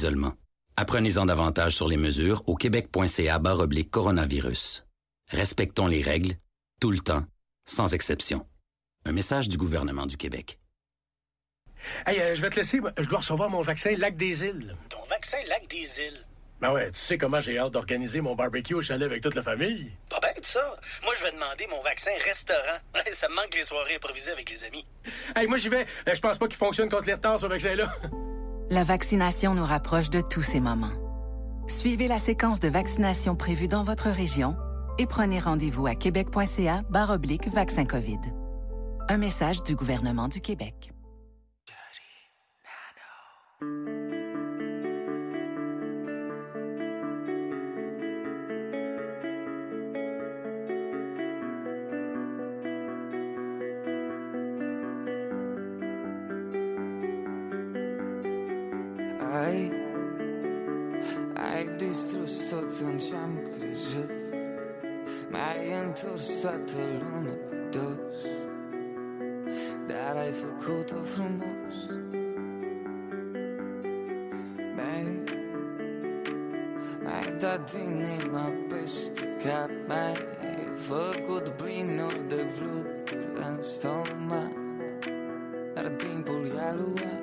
d'isolement. Apprenez-en davantage sur les mesures au québec.ca/coronavirus. Respectons les règles, tout le temps, sans exception. Un message du gouvernement du Québec. Hey, je vais te laisser. Je dois recevoir mon vaccin Lac des Îles. Ton vaccin Lac des Îles? Ben ouais, tu sais comment j'ai hâte d'organiser mon barbecue au chalet avec toute la famille. Pas bête, ça. Moi, je vais demander mon vaccin restaurant. Ça me manque les soirées improvisées avec les amis. Hey, moi, j'y vais. Je pense pas qu'il fonctionne contre les retards, ce vaccin-là. La vaccination nous rapproche de tous ces moments. Suivez la séquence de vaccination prévue dans votre région et prenez rendez-vous à québec.ca/vaccin COVID. Un message du gouvernement du Québec. Ai distrus tot în ce-am crezut. Mi-ai întors toată lumea pe dos, dar ai făcut-o frumos. Mi-ai dat inima peste cap, mi-ai făcut plinul de fluturi în stomac, dar timpul i-a luat.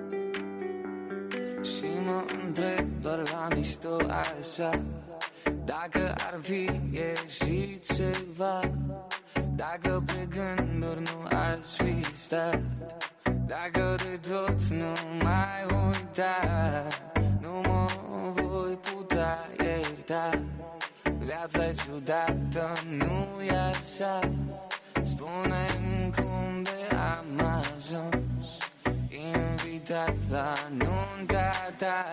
Și mă întreb doar la mișto așa, dacă ar fi ieșit ceva, dacă pe gânduri nu aș fi stat, dacă de tot nu mai uita, nu mă voi putea ierta. Viața-i ciudată, nu-i așa? Spune-mi cum de am ajuns invitat la nunta ta.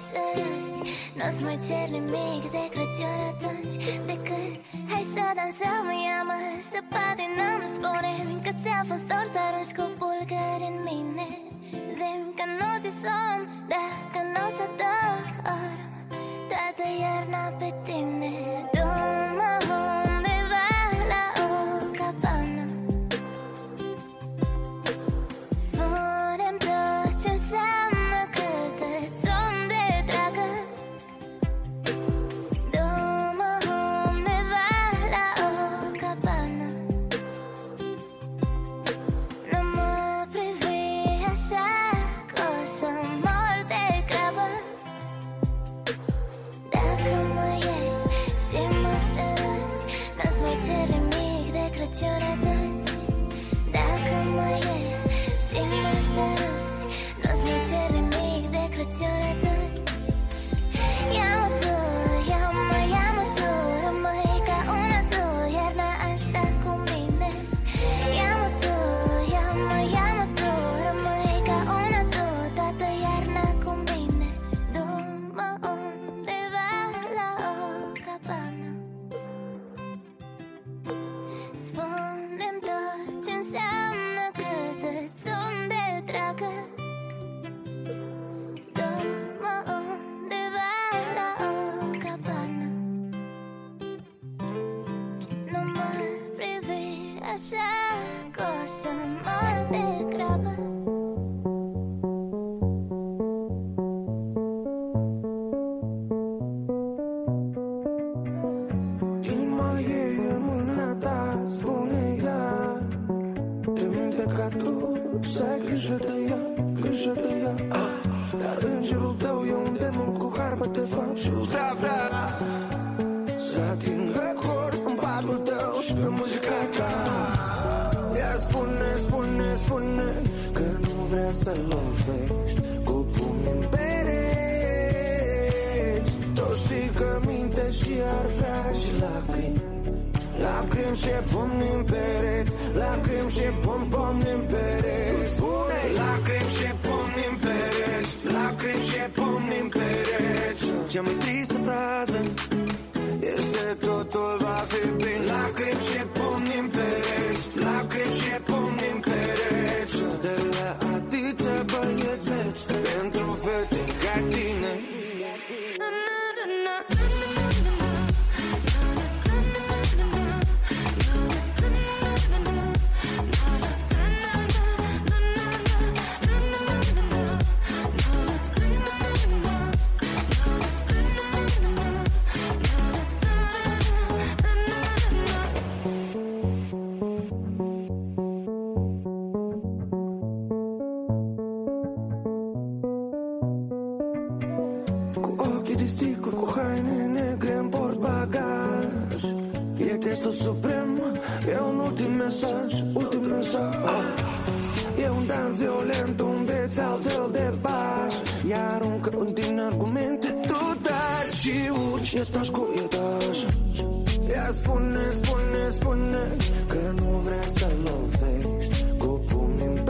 să arăți. N-o-ți mai cer nimic de Crăciun atunci decât hai să dansăm, ia-mă să patinăm. Spune-mi că ți-a fost dor să arunci cu bulgări în mine. Zi-mi că nu ți somn dacă n-o să dorm toată iarna pe tine. Du-mă undeva la o cabană. Spune-mi tot ce înseamnă cât îți somn de dragă. Du-mă undeva la o cabană. Nu mă privi așa că o să mor de grabă. Dacă mă iei și mă săruți, n-o-ți mai cer nimic de Crăciun atunci. Dacă mă iei și mă săruți, n-o-ți mai cer nimic de Crăciun atunci. Ia-mă tu, ia-mă tu, rămâi ca una tu, iarna asta cu mine. Ia-mă tu, ia-mă tu, rămâi ca una tu, toată iarna cu mine. Du-mă undeva la o cabană. Spune-mi tot ce înseamnă cât îți somn de dragă. Du-mă undeva la o cabană. Nu mă privi așa că o să mor de grabă. Inima e în mâna ta, spune ea. Te minte ca tu, să ai grijă de ea, grijă de ea. Dar îngerul tău e un demon cu harbă de fapt și vrea să atingă cors în patul tău și pe muzica ta. Ea spune că nu vrea să lovești cu pumnii în pereți. Tu știi că minte și ar vrea și lacrimi. Lacrimi și pumni în pereți, lacrimi și pumni în pereți. Spune lacrimi și pumni în pereți, lacrimi și pumni în pereți. Cea mai tristă frază este totul va fi bine. Lacrimi și pumni în pereți, lacrimi și pumni în pereți. De la atâția băieți beți pentru fete ca tine. De sticlă cu haine negre în portbagaj. E testul suprem, e un ultim mesaj. E un dans violent unde ți altfel de baș. Ea aruncă în tine argumente, tu tari și urci etaj cu etaj. Ea spune că nu vrea să lovești cu pumnii în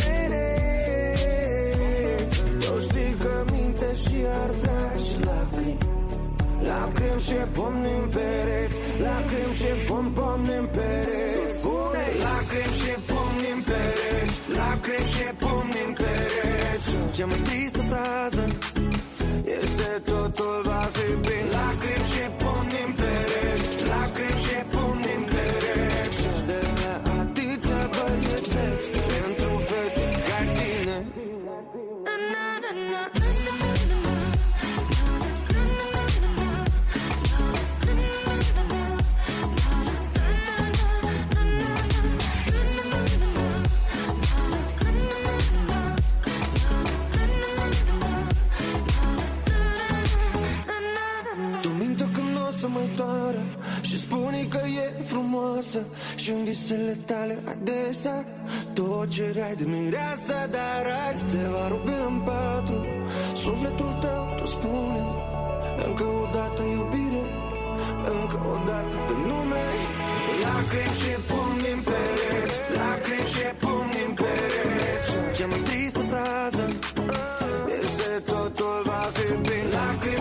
pereți. Tu știi că minte și ar vrea și lacrimi. Lacrimi și pumni în pereți, lacrimi și pumni în pereți. Spune lacrimi și pumni în pereți, lacrimi și pumni în pereți. Cea mai tristă frază este totul va fi bine. Lacrimi și pumni în pereți, lacrimi și pumni în pereți. De la atâția băieți beți pentru fete ca tine. Să mă doară și spune că e frumoasă și în visele tale adesea tot cereai de mireasă. Dar azi se va rupe în patru sufletul tău, tu spune încă o dată iubire, încă o dată pe nume. Lacrimi și pumni în pereți, lacrimi și pumni în pereți. Cea mai tristă frază este totul va fi bine. Lacrimi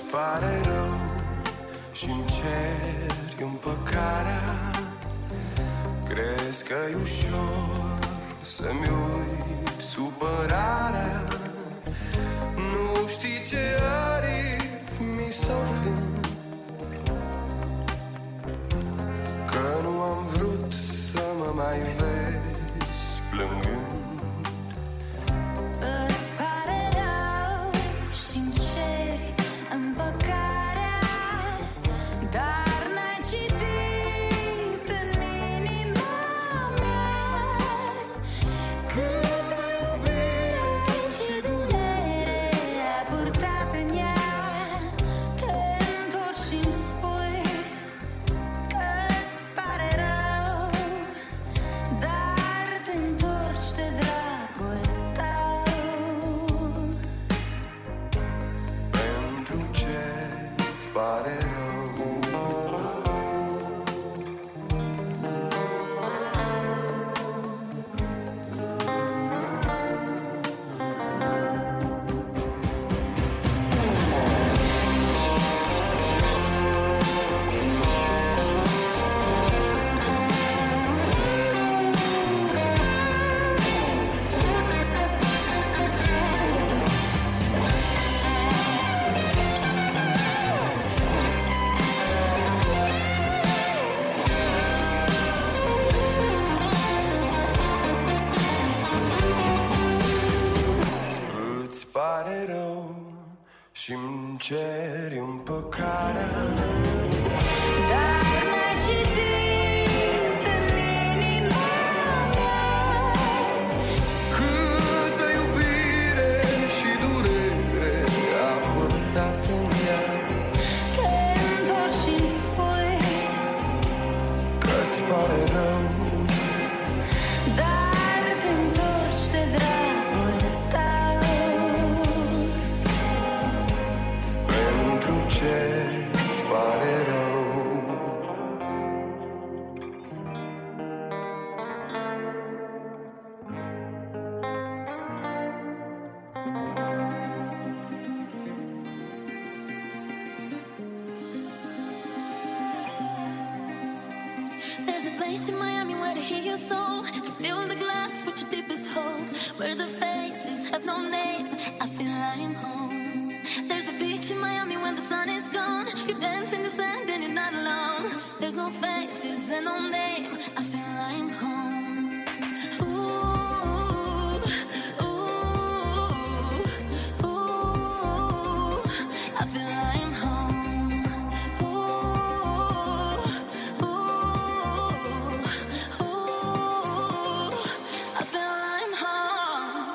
pare rău și-mi ceri împăcarea. Crezi că-i ușor să-mi uit supărarea. Nu știi ce aripi mi sofli, că nu am vrut să mă mai vezi plângând. Îți pare rău și-mi ceri împăcarea, dar n-ai citit în inima mea câtă iubire și durere a purtat în ea. Te întorci și-mi spui că-ți pare rău, dar te întorci de dragul tău. Pentru ce-ți pare rău? Îți pare rău și-mi ceri împăcarea. Dar n-ai citit în inima mea Câtă iubire și durere a purtat în ea. te întorci și-mi spui Că-ți pare rău, dar te întorci de dragul tău. pentru ce-ți pare rău? There's a place in Miami where to hear your soul, to fill the glass with your deepest hope, where the faces have no name. I feel I'm home. There's a beach in Miami when the sun is gone. You dance in the sand and you're not alone. There's no faces and no name. I feel I'm home. Ooh, ooh, ooh. I feel I'm home. Ooh, ooh, ooh. I feel I'm home.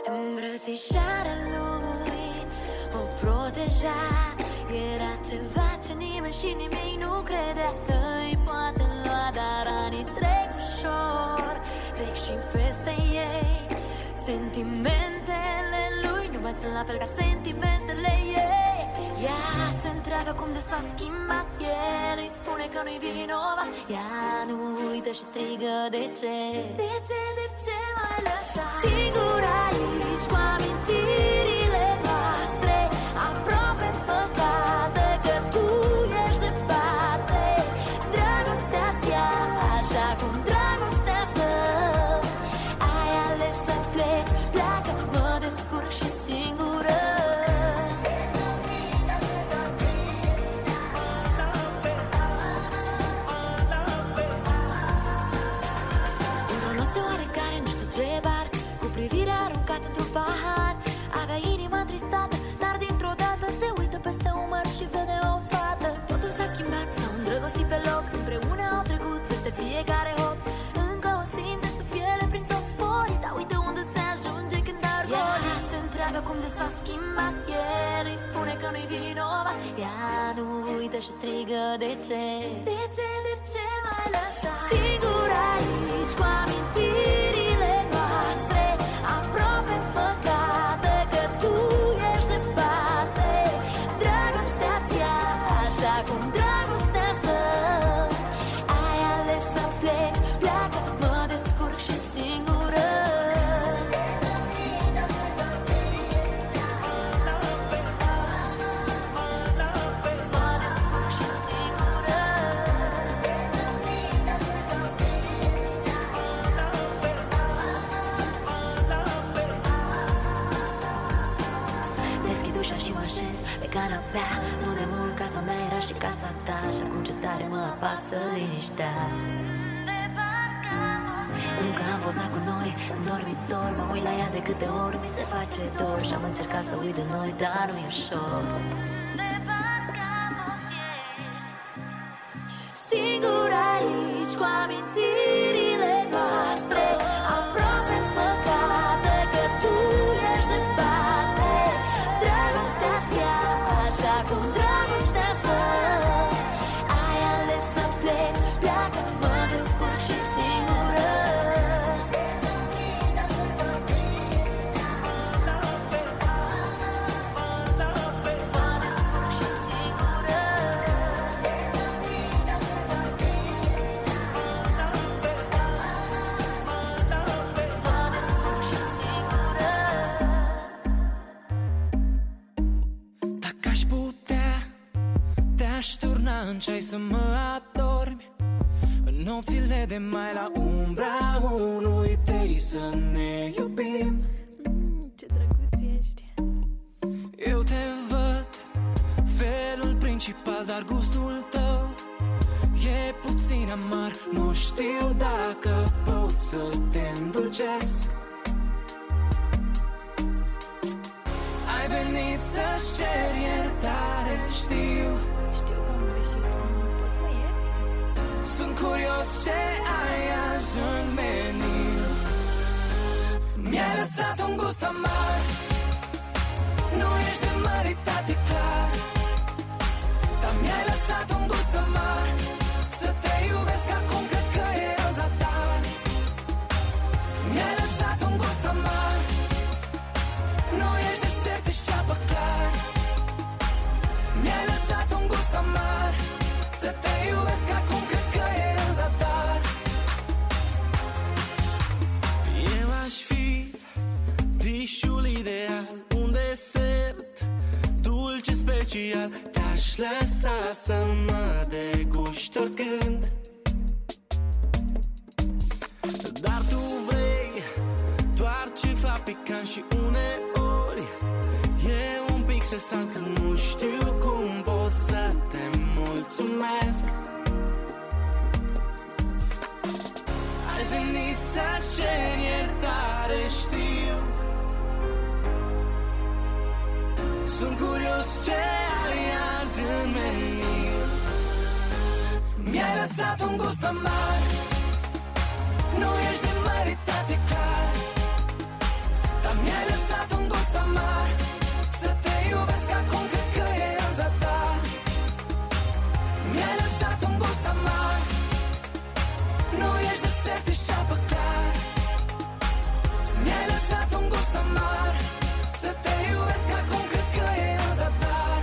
Îmbrățișarea lui o proteja. Era ceva ce nimeni și nimic nu credea că îi poate lua. Dar anii trec ușor, trec și peste ei. Sentimentele lui nu mai sunt la fel ca sentimentele ei. Ea se întreabă cum de s-a schimbat. El îi spune că nu-i vinovat. Ea nu uită și strigă de ce. De ce m-ai lăsat singur aici cu amintirile noastre, aproape păcate că tu ești departe. Dragostea-ți ia așa cum dragostea stă. Ai ales să pleci, pleacă, mă descurc și singură. Într-o noapte oarecare, nu știu ce bar, cu privirea aruncată într-un pahar, avea inima tristată, dar dintr-o dată se uită peste umăr și vede o fată. Totul s-a schimbat, s-au îndrăgostit pe loc, împreună au trecut peste fiecare hop. Încă o simte sub piele prin tot sporii, dar uite unde se ajunge când ar goli. Ea se întreabă cum de s-a schimbat. El îi spune că nu-i vinovat. Ea nu uită și strigă de ce. De ce m-ai lăsat singur aici cu amintirile noastre, aproape păcate că tu ești departe. Dragostea-ți ia așa cum dragostea stă. Ai ales să pleci, pleacă, mă descurc și singură. Mă descurc și singură. Deschid ușa și mă așez pe canapea. Nu de mult casa mea era și casa ta, și acum ce tare mă apasă liniștea. Încă am pozat cu noi în dormitor, mă uit la ea de câte ori mi se face dor. Și am încercat să uit de noi, dar nu-i ușor. Singur aici cu amintirile noastre, aproape păcate că tu ești departe. Dragostea-ți ia așa cum dragostea stă. Ai ales să pleci, pleacă, mă descurc și singură. Mă descurc și singură. Mă descurc și singură. Dacă aș putea, te-aș turna în ceai să mă adormi. În nopțile de mai la umbra unui tei să ne iubim. Ce drăguț ești. Eu te văd, felul principal, dar gustul tău e puțin amar. Nu știu dacă pot să te îndulcesc. Ai venit să-și ceri iertare, știu. Știu că am greșit, poți să mă ierți? Sunt curios ce ai azi în meniu. Mi-ai lăsat un gust amar. Nu ești de măritate clar, dar mi-ai lăsat un gust amar. Să te iubesc acum cred că e în zadar. Mi-ai lăsat un gust amar. Nu ești desert, ești ceapă clar. Mi-ai lăsat un gust amar. Să te iubesc acum cred că e în zadar. Eu aș fi dișul ideal, un desert dulce special. Te-aș lăsa să mă deguști oricând. Dar tu vrei doar ceva picant și uneori e un pic stresant că nu știu cum pot să te mulțumesc. Ai venit să-ți ceri iertare, știu. Sunt curios ce ai azi în meniu. Mi-ai lăsat un gust amar. Nu ești de măritate clar, dar mi-ai lăsat te șceapă clar. Mi-ai lăsat un gust amar. Să te iubesc acum cred că e în zadar.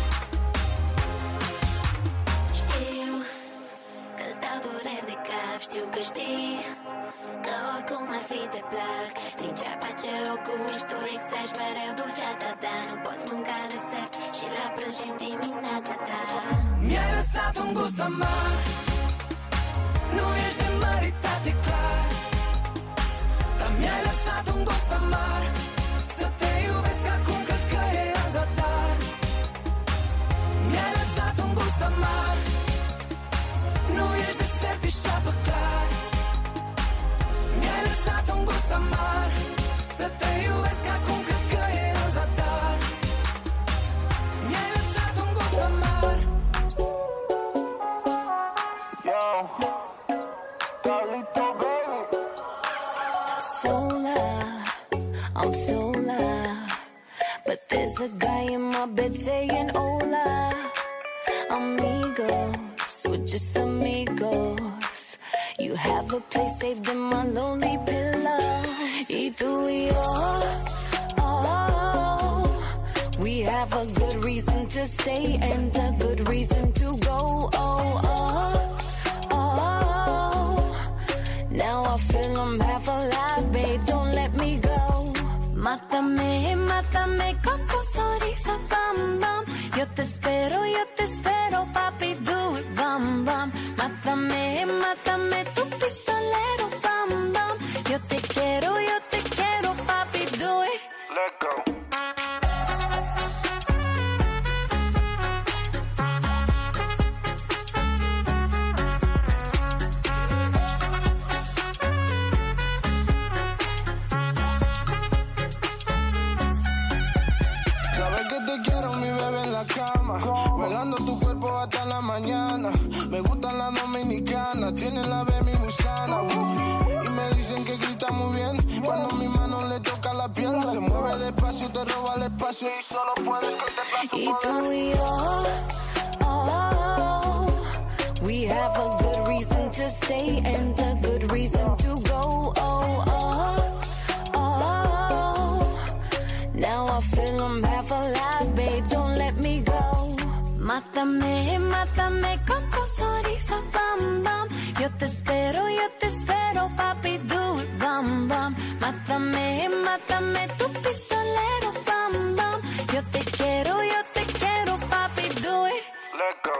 Știu că-ți dau dureri de cap. Știu că știi că oricum ar fi te plac. Din ceapa ce o guști tu extragi mereu dulceața ta. Nu poți mânca desert și la prânz și dimineața ta. Mi-ai lăsat un gust amar. Nu ești de măritate clar. Dar mi-ai lăsat un gust amar. Să te iubesc acum cred că e în zadar. Mi-ai lăsat un gust amar. Nu ești desert, ești ceapă clar. Mi-ai lăsat un gust amar. Să te iubesc acum cred că e în zadar. Mi-ai lăsat un gust amar. Yo, Carlito, baby. Sola, I'm sola. But there's a guy in my bed saying hola. Amigos, we're just amigos. You have a place saved in my lonely pillow. Y tú y yo, oh, we have a good reason to stay and a good reason to go. Oh, oh, oh. Now I feel I'm half alive, babe, don't let me go. Mátame, mátame con tu sonrisa, bam, bam. Yo te espero, papi, do it, bam, bam. Mátame, mátame, tu pistolero, bam, bam. Yo te quiero, papi, do it. Let go. Velando tu cuerpo hasta la mañana. Me gusta la dominicana, tiene la baby gusana. Y me dicen que grita muy bien cuando mi mano le toca la piel. Se mueve despacio, te roba el espacio y solo puedes que te pase. Y tú y yo, oh, we have a good reason to stay and a good reason to go. Oh, oh, oh. Now I feel I'm half alive, babe, don't let me go. Mátame, mátame con tu sonrisa, bam, bam. Yo te espero, papi, do it, bam, bam. Mátame, mátame, tu pistolero, bam, bam. Yo te quiero, papi, do it. Let go.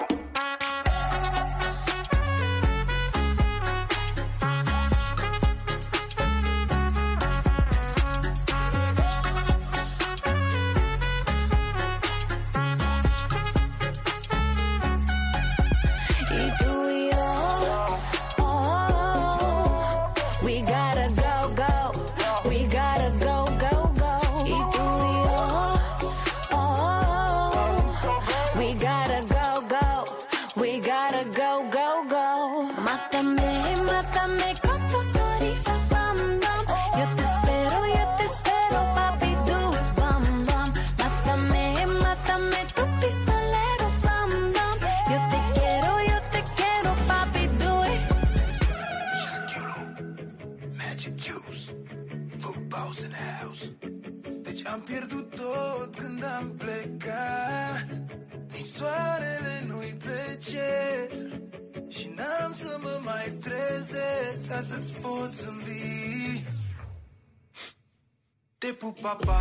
Te pup, papa.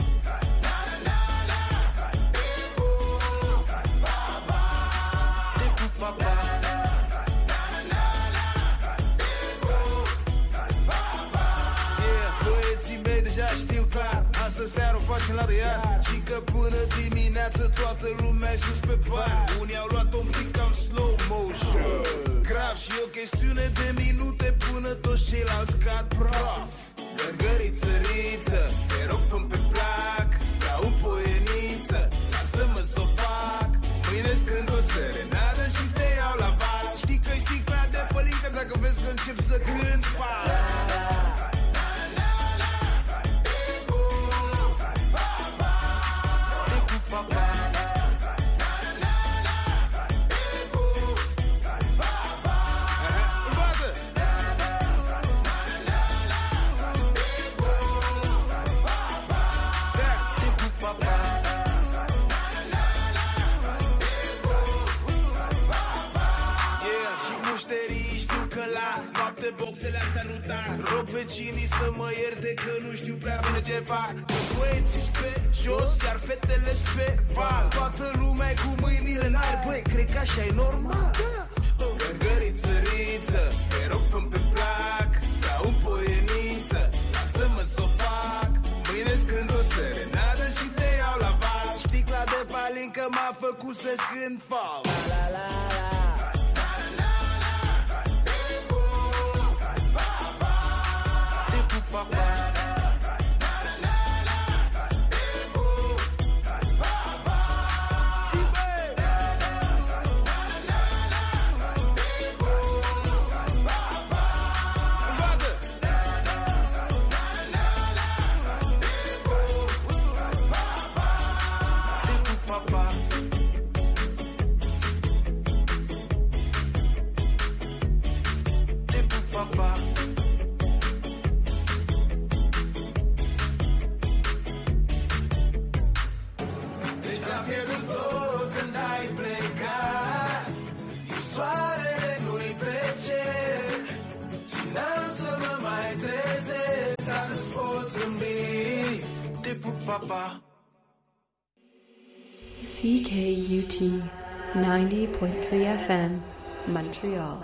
Te pup, papa. Băieții mei deja știu clar, astăzi seara o facem la de iar. Și că până dimineață toată lumea sus pe bar. Unii au luat-o un pic cam slow motion. Grav și o chestiune de minute până toți ceilalți cad praf. Gărgăriță, riță, te rog fă-mi pe plac. Ca un poieniță, lasă-mă s-o fac. Mâine-ți cânt o serenadă și te iau la val. Știi că-i sticla de pălincă dacă vezi că încep să cânti fac. buxele astea nu tac. Rog vecinii să mă ierte că nu știu prea bine ce fac. Că băieții pe jos, iar fetele pe val. Toată lumea cu mâinile în aer. Băi, cred că așa e normal. Gărgăriță, riță, te rog fă-mi pe plac. Ca un poieniță, lasă-mă s-o fac. Mâine-s când o serenadă și te iau la val. Sticla de palincă m-a făcut să scând fal. La la la la. CKUT 90.3 FM, Montréal.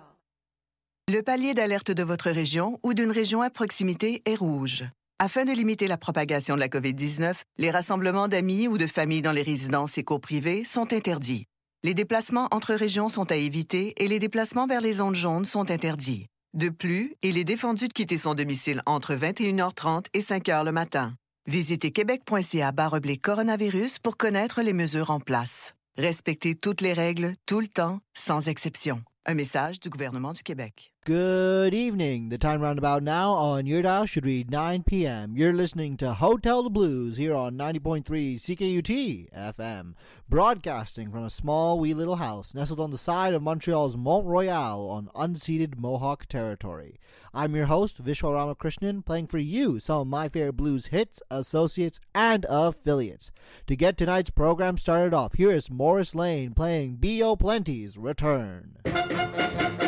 Le palier d'alerte de votre région ou d'une région à proximité est rouge. Afin de limiter la propagation de la COVID-19, les rassemblements d'amis ou de familles dans les résidences et cours privées sont interdits. Les déplacements entre régions sont à éviter et les déplacements vers les zones jaunes sont interdits. De plus, il est défendu de quitter son domicile entre 21h30 et 5h le matin. Visitez québec.ca/coronavirus pour connaître les mesures en place. Respectez toutes les règles, tout le temps, sans exception. Un message du gouvernement du Québec. Good evening. The time roundabout now on your dial should read 9 p.m. You're listening to Hotel the Blues here on 90.3 CKUT FM, broadcasting from a small wee little house nestled on the side of Montreal's Mont Royal on unceded Mohawk territory. I'm your host, Vishwa Ramakrishnan, playing for you some of my favorite blues hits, associates, and affiliates. To get tonight's program started off, here is Morris Lane playing B.O. Plenty's Return.